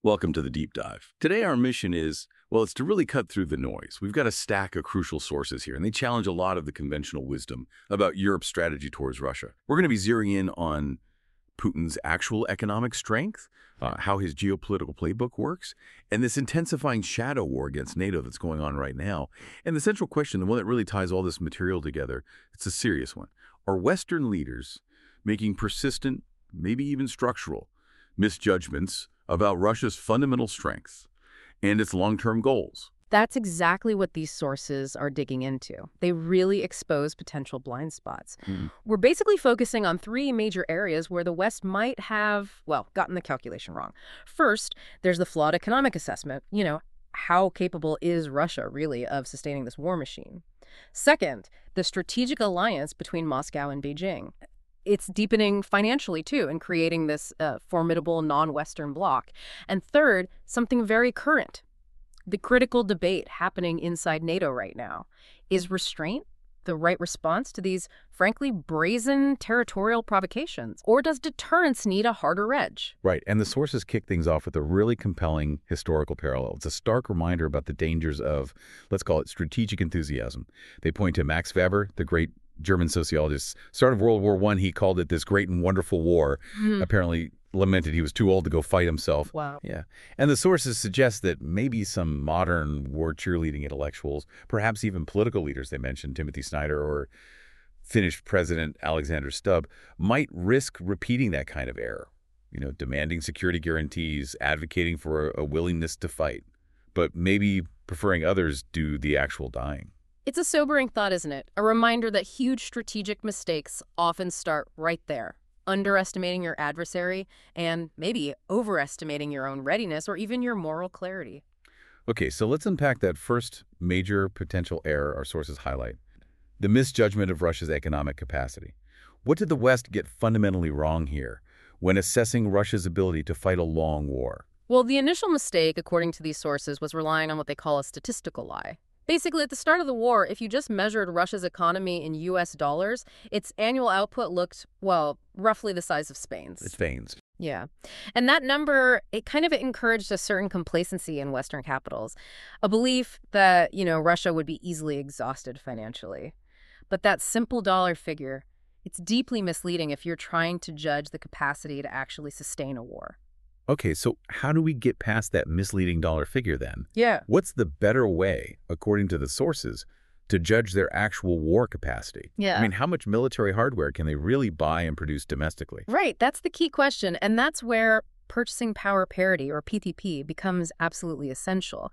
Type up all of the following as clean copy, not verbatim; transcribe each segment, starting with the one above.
Welcome to the deep dive. Today our mission is, well, it's to really cut through the noise. We've got a stack of crucial sources here, and they challenge a lot of the conventional wisdom about Europe's strategy towards Russia. We're going to be zeroing in on Putin's actual economic strength, how his geopolitical playbook works, and this intensifying shadow war against NATO that's going on right now. And the central question, the one that really ties all this material together, it's a serious one. Are Western leaders making persistent, maybe even structural, misjudgments about Russia's fundamental strengths and its long-term goals? That's exactly what these sources are digging into. They really expose potential blind spots. We're basically focusing on three major areas where the West might have, well, gotten the calculation wrong. First, there's the flawed economic assessment. How capable is Russia really of sustaining this war machine? Second, the strategic alliance between Moscow and Beijing. It's deepening financially, too, and creating this formidable non-Western bloc. And third, something very current. The critical debate happening inside NATO right now. Is restraint the right response to these, frankly, brazen territorial provocations? Or does deterrence need a harder edge? Right, and the sources kick things off with a really compelling historical parallel. It's a stark reminder about the dangers of, let's call it, strategic enthusiasm. They point to Max Weber, the great German sociologist. Start of World War I, he called it this great and wonderful war. Apparently lamented he was too old to go fight himself. Wow. Yeah. And the sources suggest that maybe some modern war cheerleading intellectuals, perhaps even political leaders they mentioned, Timothy Snyder or Finnish President Alexander Stubb, might risk repeating that kind of error. Demanding security guarantees, advocating for a willingness to fight, but maybe preferring others do the actual dying. It's a sobering thought, isn't it? A reminder that huge strategic mistakes often start right there. Underestimating your adversary and maybe overestimating your own readiness or even your moral clarity. Okay, so let's unpack that first major potential error our sources highlight. The misjudgment of Russia's economic capacity. What did the West get fundamentally wrong here when assessing Russia's ability to fight a long war? Well, the initial mistake, according to these sources, was relying on what they call a statistical lie. Basically, at the start of the war, if you just measured Russia's economy in U.S. dollars, its annual output looked, well, roughly the size of Spain's. It's Spain's. Yeah. And that number, it kind of encouraged a certain complacency in Western capitals, a belief that, Russia would be easily exhausted financially. But that simple dollar figure, it's deeply misleading if you're trying to judge the capacity to actually sustain a war. Okay, so how do we get past that misleading dollar figure then? Yeah. What's the better way, according to the sources, to judge their actual war capacity? Yeah. I mean, how much military hardware can they really buy and produce domestically? Right. That's the key question. And that's where purchasing power parity, or PPP, becomes absolutely essential.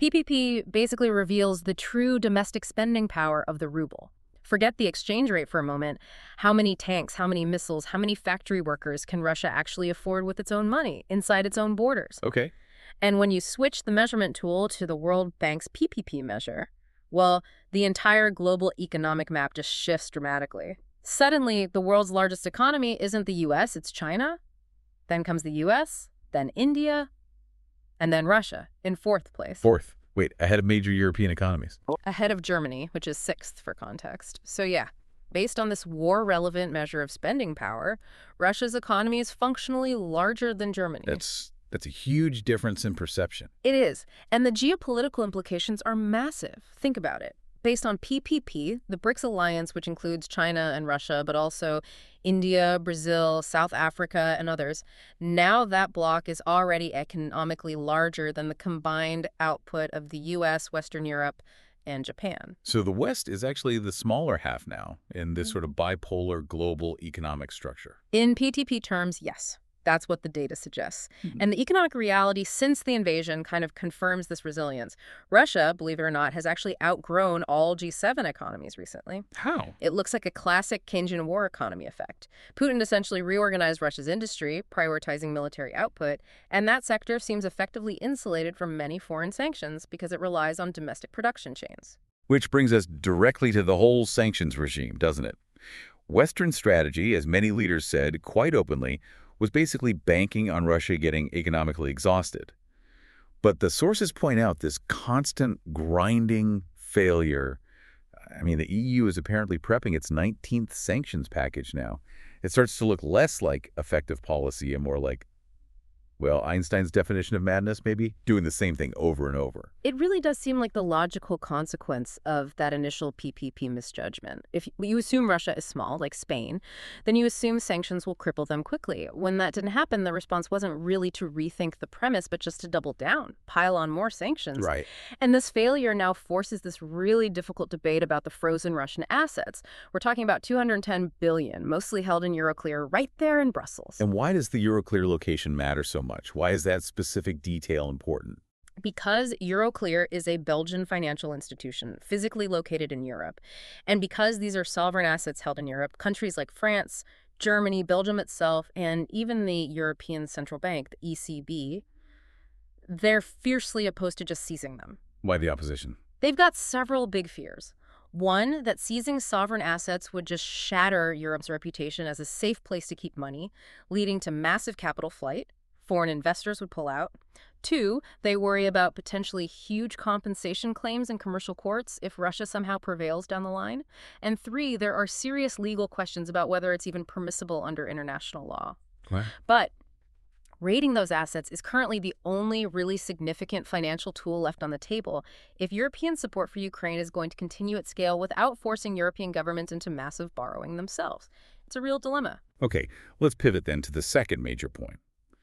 PPP basically reveals the true domestic spending power of the ruble. Forget the exchange rate for a moment. How many tanks, how many missiles, how many factory workers can Russia actually afford with its own money inside its own borders? Okay. And when you switch the measurement tool to the World Bank's PPP measure, well, the entire global economic map just shifts dramatically. Suddenly, the world's largest economy isn't the U.S., it's China. Then comes the U.S., then India, and then Russia in fourth place. Fourth. Wait, ahead of major European economies. Ahead of Germany, which is sixth for context. So yeah, based on this war-relevant measure of spending power, Russia's economy is functionally larger than Germany. That's a huge difference in perception. It is. And the geopolitical implications are massive. Think about it. Based on PPP, the BRICS alliance, which includes China and Russia, but also India, Brazil, South Africa, and others, now that bloc is already economically larger than the combined output of the U.S., Western Europe, and Japan. So the West is actually the smaller half now in this sort of bipolar global economic structure. In PTP terms, yes. That's what the data suggests. And the economic reality since the invasion kind of confirms this resilience. Russia, believe it or not, has actually outgrown all G7 economies recently. How? It looks like a classic Keynesian war economy effect. Putin essentially reorganized Russia's industry, prioritizing military output, and that sector seems effectively insulated from many foreign sanctions because it relies on domestic production chains. Which brings us directly to the whole sanctions regime, doesn't it? Western strategy, as many leaders said quite openly, was basically banking on Russia getting economically exhausted. But the sources point out this constant grinding failure. I mean, the EU is apparently prepping its 19th sanctions package now. It starts to look less like effective policy and more like Well, Einstein's definition of madness, maybe? Doing the same thing over and over. It really does seem like the logical consequence of that initial PPP misjudgment. If you assume Russia is small, like Spain, then you assume sanctions will cripple them quickly. When that didn't happen, the response wasn't really to rethink the premise, but just to double down, pile on more sanctions. Right. And this failure now forces this really difficult debate about the frozen Russian assets. We're talking about $210 billion, mostly held in Euroclear, right there in Brussels. And why does the Euroclear location matter so much? Why is that specific detail important? Because Euroclear is a Belgian financial institution physically located in Europe, and because these are sovereign assets held in Europe, countries like France, Germany, Belgium itself, and even the European Central Bank, the ECB, they're fiercely opposed to just seizing them. Why the opposition? They've got several big fears. One, that seizing sovereign assets would just shatter Europe's reputation as a safe place to keep money, leading to massive capital flight. Foreign investors would pull out. Two, they worry about potentially huge compensation claims in commercial courts if Russia somehow prevails down the line. And three, there are serious legal questions about whether it's even permissible under international law. What? But raiding those assets is currently the only really significant financial tool left on the table if European support for Ukraine is going to continue at scale without forcing European governments into massive borrowing themselves. It's a real dilemma. Okay, let's pivot then to the second major point.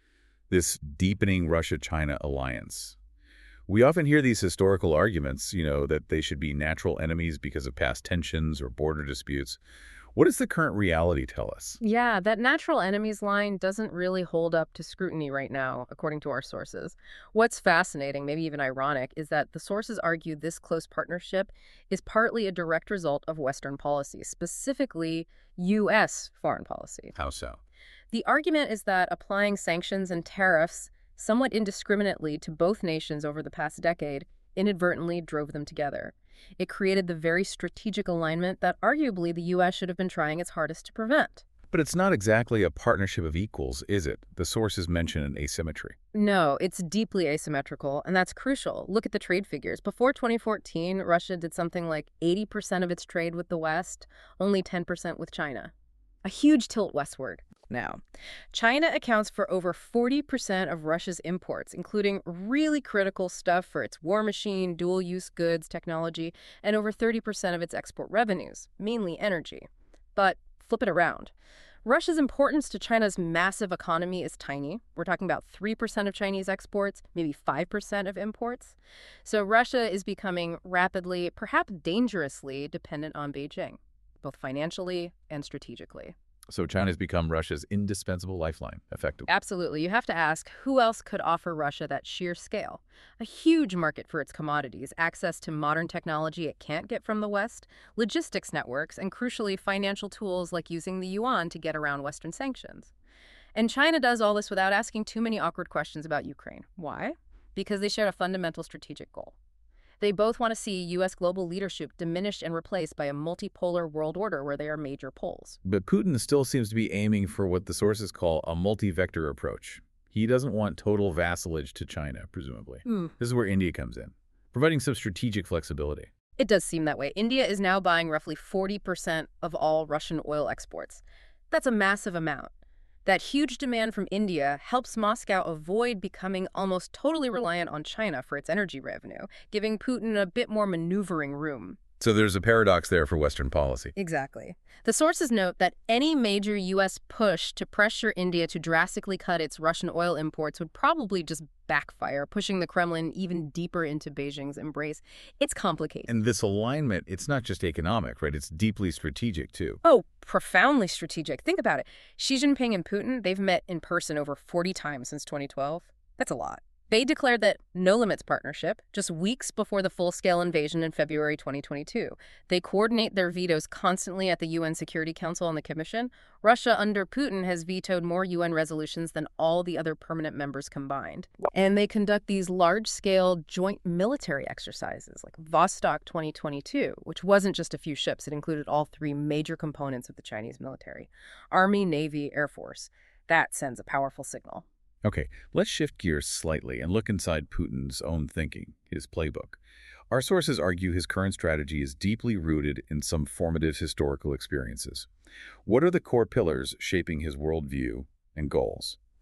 This deepening Russia-China alliance. We often hear these historical arguments, that they should be natural enemies because of past tensions or border disputes. What does the current reality tell us? Yeah, that natural enemies line doesn't really hold up to scrutiny right now, according to our sources. What's fascinating, maybe even ironic, is that the sources argue this close partnership is partly a direct result of Western policy, specifically U.S. foreign policy. How so? The argument is that applying sanctions and tariffs somewhat indiscriminately to both nations over the past decade inadvertently drove them together. It created the very strategic alignment that arguably the U.S. should have been trying its hardest to prevent. But it's not exactly a partnership of equals, is it? The sources mention an asymmetry. No, it's deeply asymmetrical, and that's crucial. Look at the trade figures. Before 2014, Russia did something like 80% of its trade with the West, only 10% with China. A huge tilt westward. Now, China accounts for over 40% of Russia's imports, including really critical stuff for its war machine, dual-use goods, technology, and over 30% of its export revenues, mainly energy. But flip it around. Russia's importance to China's massive economy is tiny. We're talking about 3% of Chinese exports, maybe 5% of imports. So Russia is becoming rapidly, perhaps dangerously, dependent on Beijing, both financially and strategically. So China's become Russia's indispensable lifeline, effectively. Absolutely. You have to ask, who else could offer Russia that sheer scale? A huge market for its commodities, access to modern technology it can't get from the West, logistics networks, and crucially, financial tools like using the yuan to get around Western sanctions. And China does all this without asking too many awkward questions about Ukraine. Why? Because they share a fundamental strategic goal. They both want to see U.S. global leadership diminished and replaced by a multipolar world order where they are major poles. But Putin still seems to be aiming for what the sources call a multi-vector approach. He doesn't want total vassalage to China, presumably. This is where India comes in, providing some strategic flexibility. It does seem that way. India is now buying roughly 40% of all Russian oil exports. That's a massive amount. That huge demand from India helps Moscow avoid becoming almost totally reliant on China for its energy revenue, giving Putin a bit more maneuvering room. So there's a paradox there for Western policy. Exactly. The sources note that any major U.S. push to pressure India to drastically cut its Russian oil imports would probably just backfire, pushing the Kremlin even deeper into Beijing's embrace. It's complicated. And this alignment, it's not just economic, right? It's deeply strategic, too. Oh, profoundly strategic. Think about it. Xi Jinping and Putin, they've met in person over 40 times since 2012. That's a lot. They declared that no-limits partnership just weeks before the full-scale invasion in February 2022. They coordinate their vetoes constantly at the UN Security Council and the Commission. Russia, under Putin, has vetoed more UN resolutions than all the other permanent members combined. And they conduct these large-scale joint military exercises, like Vostok 2022, which wasn't just a few ships. It included all three major components of the Chinese military: Army, Navy, Air Force. That sends a powerful signal. Okay, let's shift gears slightly and look inside Putin's own thinking, his playbook. Our sources argue his current strategy is deeply rooted in some formative historical experiences. What are the core pillars shaping his worldview and goals?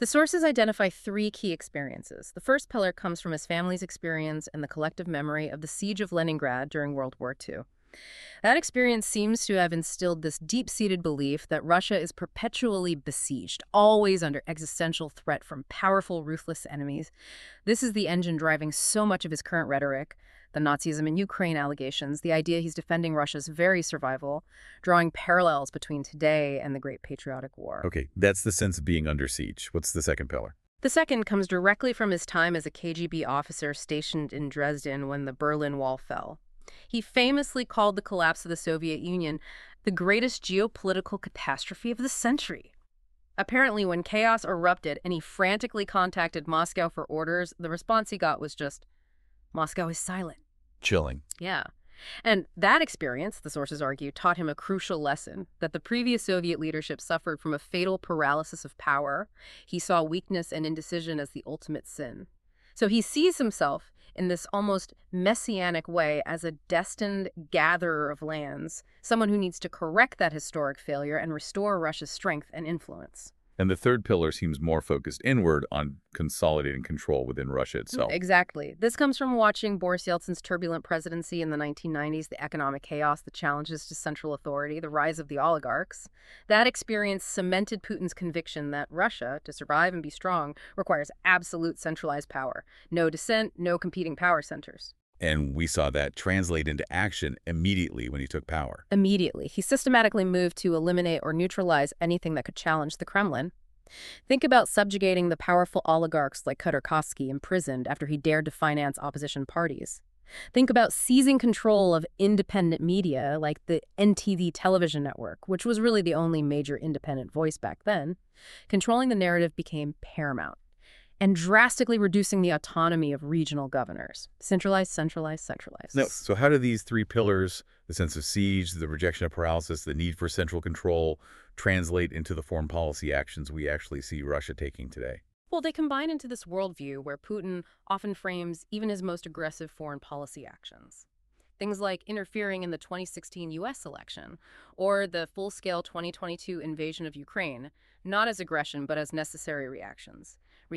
The sources identify three key experiences. The first pillar comes from his family's experience and the collective memory of the siege of Leningrad during World War II. That experience seems to have instilled this deep-seated belief that Russia is perpetually besieged, always under existential threat from powerful, ruthless enemies. This is the engine driving so much of his current rhetoric, the Nazism in Ukraine allegations, the idea he's defending Russia's very survival, drawing parallels between today and the Great Patriotic War. Okay, that's the sense of being under siege. What's the second pillar? The second comes directly from his time as a KGB officer stationed in Dresden when the Berlin Wall fell. He famously called the collapse of the Soviet Union the greatest geopolitical catastrophe of the century. Apparently, when chaos erupted and he frantically contacted Moscow for orders, the response he got was just, "Moscow is silent." Chilling. Yeah. And that experience, the sources argue, taught him a crucial lesson, that the previous Soviet leadership suffered from a fatal paralysis of power. He saw weakness and indecision as the ultimate sin. So he sees himself in this almost messianic way as a destined gatherer of lands, someone who needs to correct that historic failure and restore Russia's strength and influence. And the third pillar seems more focused inward on consolidating control within Russia itself. Exactly. This comes from watching Boris Yeltsin's turbulent presidency in the 1990s, the economic chaos, the challenges to central authority, the rise of the oligarchs. That experience cemented Putin's conviction that Russia, to survive and be strong, requires absolute centralized power. No dissent, no competing power centers. And we saw that translate into action immediately when he took power. Immediately. He systematically moved to eliminate or neutralize anything that could challenge the Kremlin. Think about subjugating the powerful oligarchs like Khodorkovsky, imprisoned after he dared to finance opposition parties. Think about seizing control of independent media like the NTV television network, which was really the only major independent voice back then. Controlling the narrative became paramount, and drastically reducing the autonomy of regional governors. Centralized, centralized, centralized. No, so how do these three pillars, the sense of siege, the rejection of paralysis, the need for central control, translate into the foreign policy actions we actually see Russia taking today? Well, they combine into this worldview where Putin often frames even his most aggressive foreign policy actions. Things like interfering in the 2016 U.S. election or the full-scale 2022 invasion of Ukraine, not as aggression but as necessary reactions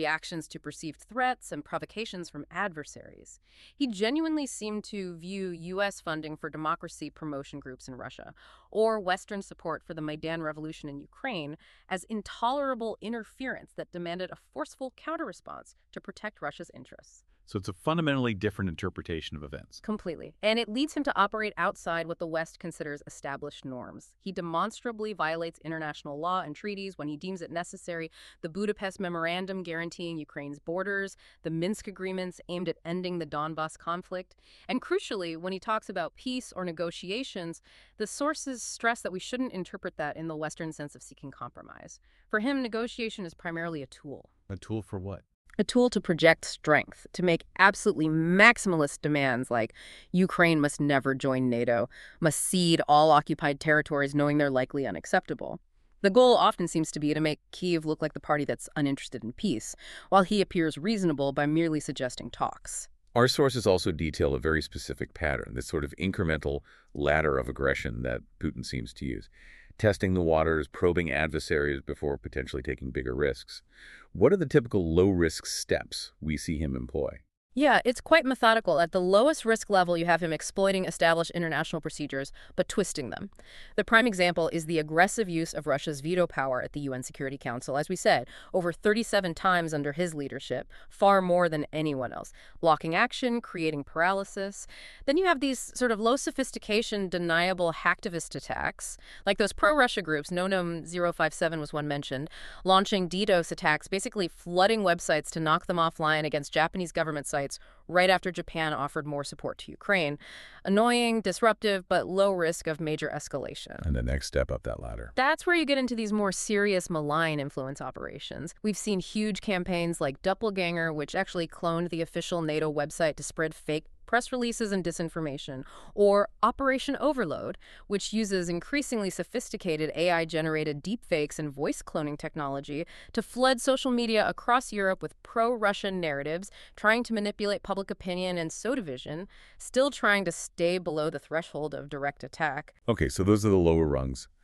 to perceived threats and provocations from adversaries. He genuinely seemed to view U.S. funding for democracy promotion groups in Russia or Western support for the Maidan Revolution in Ukraine as intolerable interference that demanded a forceful counterresponse to protect Russia's interests. So it's a fundamentally different interpretation of events. Completely. And it leads him to operate outside what the West considers established norms. He demonstrably violates international law and treaties when he deems it necessary. The Budapest Memorandum guaranteeing Ukraine's borders, the Minsk agreements aimed at ending the Donbas conflict. And crucially, when he talks about peace or negotiations, the sources stress that we shouldn't interpret that in the Western sense of seeking compromise. For him, negotiation is primarily a tool. A tool for what? A tool to project strength, to make absolutely maximalist demands like Ukraine must never join NATO, must cede all occupied territories knowing they're likely unacceptable. The goal often seems to be to make Kyiv look like the party that's uninterested in peace, while he appears reasonable by merely suggesting talks. Our sources also detail a very specific pattern, this sort of incremental ladder of aggression that Putin seems to use. Testing the waters, probing adversaries before potentially taking bigger risks. What are the typical low-risk steps we see him employ? Yeah, it's quite methodical. At the lowest risk level, you have him exploiting established international procedures, but twisting them. The prime example is the aggressive use of Russia's veto power at the UN Security Council, as we said, over 37 times under his leadership, far more than anyone else. Blocking action, creating paralysis. Then you have these sort of low-sophistication, deniable hacktivist attacks, like those pro-Russia groups, Nonum 057 was one mentioned, launching DDoS attacks, basically flooding websites to knock them offline against Japanese government sites right after Japan offered more support to Ukraine. Annoying, disruptive, but low risk of major escalation. And the next step up that ladder. That's where you get into these more serious malign influence operations. We've seen huge campaigns like Doppelganger, which actually cloned the official NATO website to spread fake press releases and disinformation, or Operation Overload, which uses increasingly sophisticated AI-generated deepfakes and voice cloning technology to flood social media across Europe with pro-Russian narratives, trying to manipulate public opinion and sow division, still trying to stay below the threshold of direct attack. Okay, so those are the lower rungs.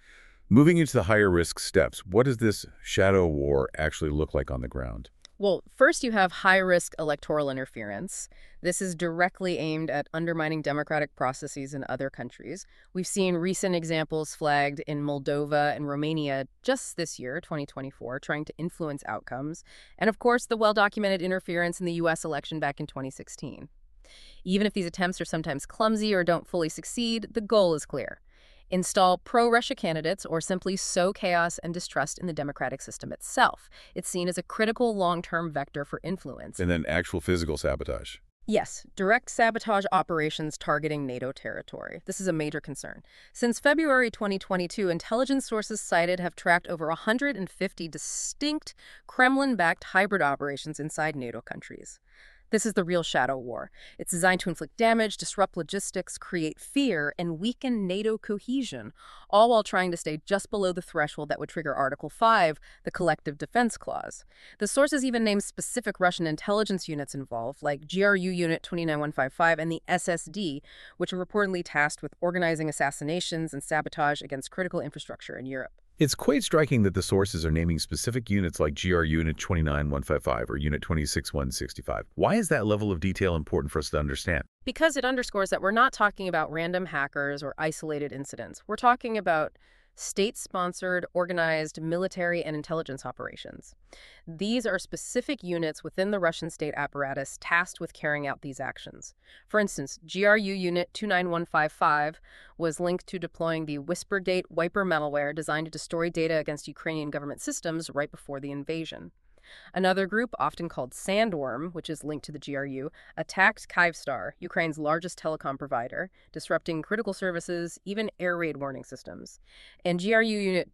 Moving into the higher risk steps, what does this shadow war actually look like on the ground? Well, first you have high-risk electoral interference. This is directly aimed at undermining democratic processes in other countries. We've seen recent examples flagged in Moldova and Romania just this year, 2024, trying to influence outcomes. And of course, the well-documented interference in the U.S. election back in 2016. Even if these attempts are sometimes clumsy or don't fully succeed, the goal is clear. Install pro-Russia candidates or simply sow chaos and distrust in the democratic system itself. It's seen as a critical long-term vector for influence. And then actual physical sabotage. Yes, direct sabotage operations targeting NATO territory. This is a major concern. Since February 2022, intelligence sources cited have tracked over 150 distinct Kremlin-backed hybrid operations inside NATO countries. This is the real shadow war. It's designed to inflict damage, disrupt logistics, create fear, and weaken NATO cohesion, all while trying to stay just below the threshold that would trigger Article 5, the Collective Defense Clause. The sources even name specific Russian intelligence units involved, like GRU Unit 29155 and the SSD, which are reportedly tasked with organizing assassinations and sabotage against critical infrastructure in Europe. It's quite striking that the sources are naming specific units like GR Unit 29155 or Unit 26165. Why is that level of detail important for us to understand? Because it underscores that we're not talking about random hackers or isolated incidents. We're talking about state-sponsored, organized military and intelligence operations. These are specific units within the Russian state apparatus tasked with carrying out these actions. For instance, GRU Unit 29155 was linked to deploying the WhisperGate wiper malware designed to destroy data against Ukrainian government systems right before the invasion. Another group, often called Sandworm, which is linked to the GRU, attacked Kyivstar, Ukraine's largest telecom provider, disrupting critical services, even air raid warning systems. And GRU Unit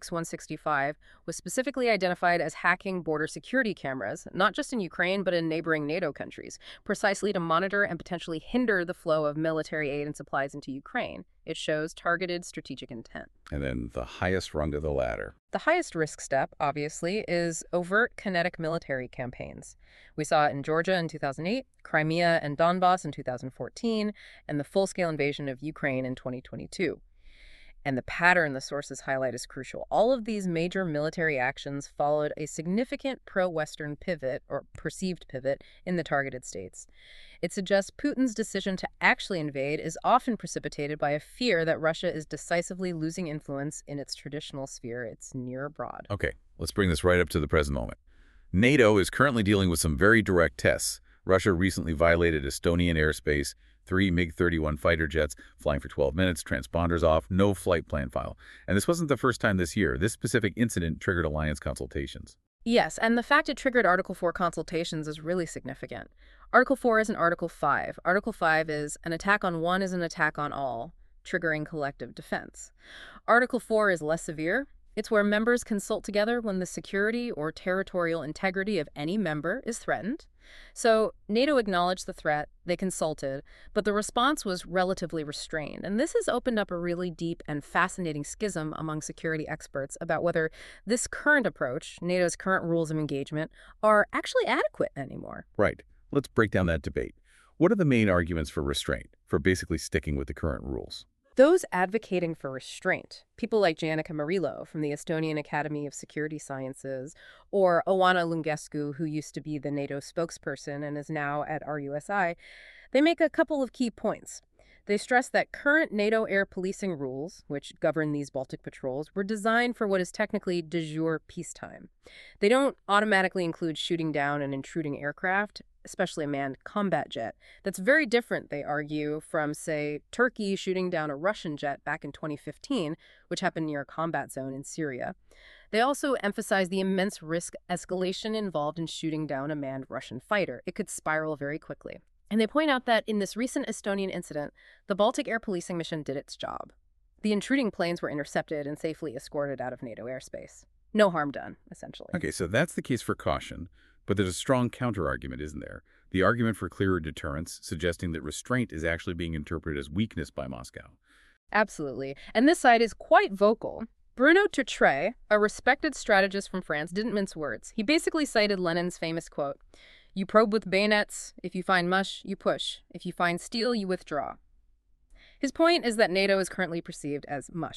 296165 was specifically identified as hacking border security cameras, not just in Ukraine, but in neighboring NATO countries, precisely to monitor and potentially hinder the flow of military aid and supplies into Ukraine. It shows targeted strategic intent. And then the highest rung of the ladder. The highest risk step, obviously, is overt kinetic military campaigns. We saw it in Georgia in 2008, Crimea and Donbass in 2014, and the full-scale invasion of Ukraine in 2022. And the pattern the sources highlight is crucial. All of these major military actions followed a significant pro-Western pivot, or perceived pivot, in the targeted states. It suggests Putin's decision to actually invade is often precipitated by a fear that Russia is decisively losing influence in its traditional sphere, its near abroad. Okay, let's bring this right up to the present moment. NATO is currently dealing with some very direct tests. Russia recently violated Estonian airspace, 3 MiG-31 fighter jets flying for 12 minutes, transponders off, no flight plan file. And this wasn't the first time this year. This specific incident triggered alliance consultations. Yes, and the fact it triggered Article 4 consultations is really significant. Article 4 isn't Article 5. Article 5 is an attack on one is an attack on all, triggering collective defense. Article 4 is less severe. It's where members consult together when the security or territorial integrity of any member is threatened. So NATO acknowledged the threat, they consulted, but the response was relatively restrained. And this has opened up a really deep and fascinating schism among security experts about whether this current approach, NATO's current rules of engagement, are actually adequate anymore. Right. Let's break down that debate. What are the main arguments for restraint, for basically sticking with the current rules? Those advocating for restraint, people like Janica Murillo from the Estonian Academy of Security Sciences, or Oana Lungescu, who used to be the NATO spokesperson and is now at RUSI, they make a couple of key points. They stress that current NATO air policing rules, which govern these Baltic patrols, were designed for what is technically de jure peacetime. They don't automatically include shooting down an intruding aircraft, especially a manned combat jet. That's very different, they argue, from, say, Turkey shooting down a Russian jet back in 2015, which happened near a combat zone in Syria. They also emphasize the immense risk escalation involved in shooting down a manned Russian fighter. It could spiral very quickly. And they point out that in this recent Estonian incident, the Baltic air policing mission did its job. The intruding planes were intercepted and safely escorted out of NATO airspace. No harm done, essentially. Okay, so that's the case for caution. But there's a strong counter-argument, isn't there? The argument for clearer deterrence, suggesting that restraint is actually being interpreted as weakness by Moscow. Absolutely. And this side is quite vocal. Bruno Tertre, a respected strategist from France, didn't mince words. He basically cited Lenin's famous quote, "You probe with bayonets. If you find mush, you push. If you find steel, you withdraw." His point is that NATO is currently perceived as mush.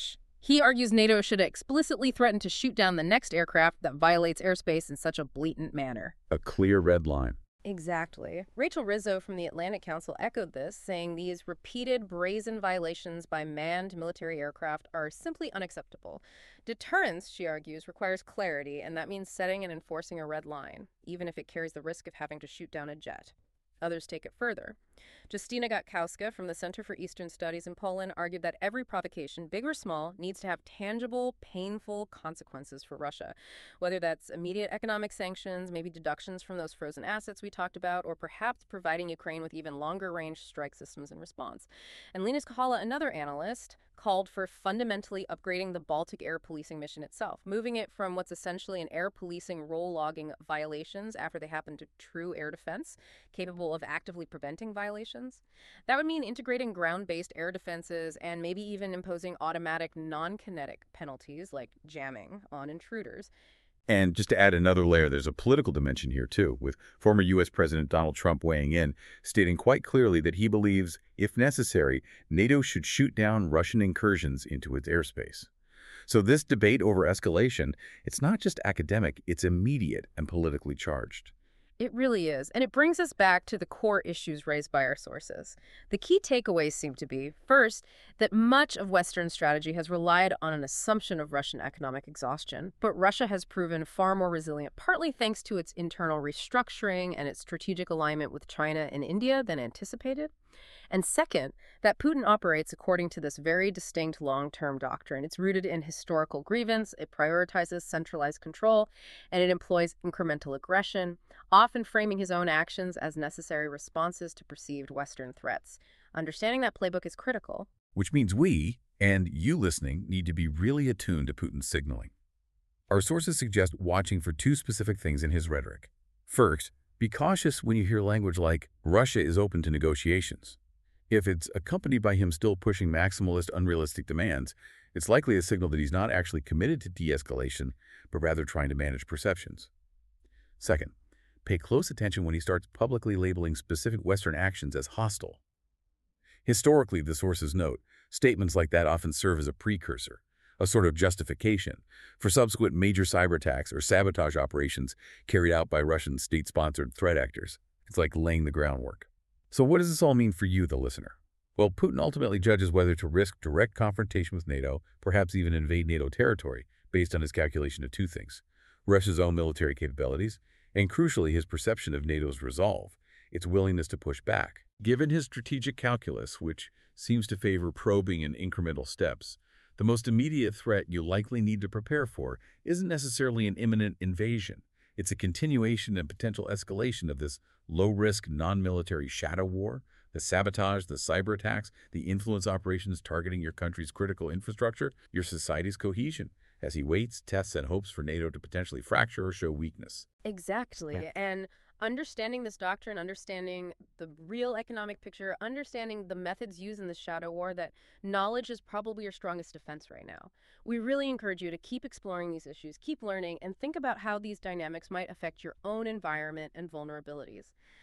He argues NATO should explicitly threaten to shoot down the next aircraft that violates airspace in such a blatant manner. A clear red line. Exactly. Rachel Rizzo from the Atlantic Council echoed this, saying these repeated brazen violations by manned military aircraft are simply unacceptable. Deterrence, she argues, requires clarity, and that means setting and enforcing a red line, even if it carries the risk of having to shoot down a jet. Others take it further. Justyna Gatkowska from the Center for Eastern Studies in Poland argued that every provocation, big or small, needs to have tangible, painful consequences for Russia, whether that's immediate economic sanctions, maybe deductions from those frozen assets we talked about, or perhaps providing Ukraine with even longer-range strike systems in response. And Linus Kahala, another analyst, called for fundamentally upgrading the Baltic air policing mission itself, moving it from what's essentially an air policing role logging violations after they happen to true air defense, capable of actively preventing violations. That would mean integrating ground-based air defenses and maybe even imposing automatic non-kinetic penalties like jamming on intruders. And just to add another layer, there's a political dimension here, too, with former U.S. President Donald Trump weighing in, stating quite clearly that he believes, if necessary, NATO should shoot down Russian incursions into its airspace. So this debate over escalation, it's not just academic, it's immediate and politically charged. It really is. And it brings us back to the core issues raised by our sources. The key takeaways seem to be, first, that much of Western strategy has relied on an assumption of Russian economic exhaustion, but Russia has proven far more resilient, partly thanks to its internal restructuring and its strategic alignment with China and India than anticipated. And second, that Putin operates according to this very distinct long-term doctrine. It's rooted in historical grievance, it prioritizes centralized control, and it employs incremental aggression, often framing his own actions as necessary responses to perceived Western threats. Understanding that playbook is critical. Which means we, and you listening, need to be really attuned to Putin's signaling. Our sources suggest watching for two specific things in his rhetoric. First, be cautious when you hear language like, Russia is open to negotiations. If it's accompanied by him still pushing maximalist, unrealistic demands, it's likely a signal that he's not actually committed to de-escalation, but rather trying to manage perceptions. Second, pay close attention when he starts publicly labeling specific Western actions as hostile. Historically, the sources note, statements like that often serve as a precursor, a sort of justification, for subsequent major cyber attacks or sabotage operations carried out by Russian state-sponsored threat actors. It's like laying the groundwork. So what does this all mean for you, the listener? Well, Putin ultimately judges whether to risk direct confrontation with NATO, perhaps even invade NATO territory, based on his calculation of two things: Russia's own military capabilities, and crucially his perception of NATO's resolve, its willingness to push back. Given his strategic calculus, which seems to favor probing in incremental steps, the most immediate threat you likely need to prepare for isn't necessarily an imminent invasion. It's a continuation and potential escalation of this low-risk, non-military shadow war, the sabotage, the cyber attacks, the influence operations targeting your country's critical infrastructure, your society's cohesion, as he waits, tests, and hopes for NATO to potentially fracture or show weakness. Exactly. Yeah. And understanding this doctrine, understanding the real economic picture, understanding the methods used in the shadow war, that knowledge is probably your strongest defense right now. We really encourage you to keep exploring these issues, keep learning, and think about how these dynamics might affect your own environment and vulnerabilities.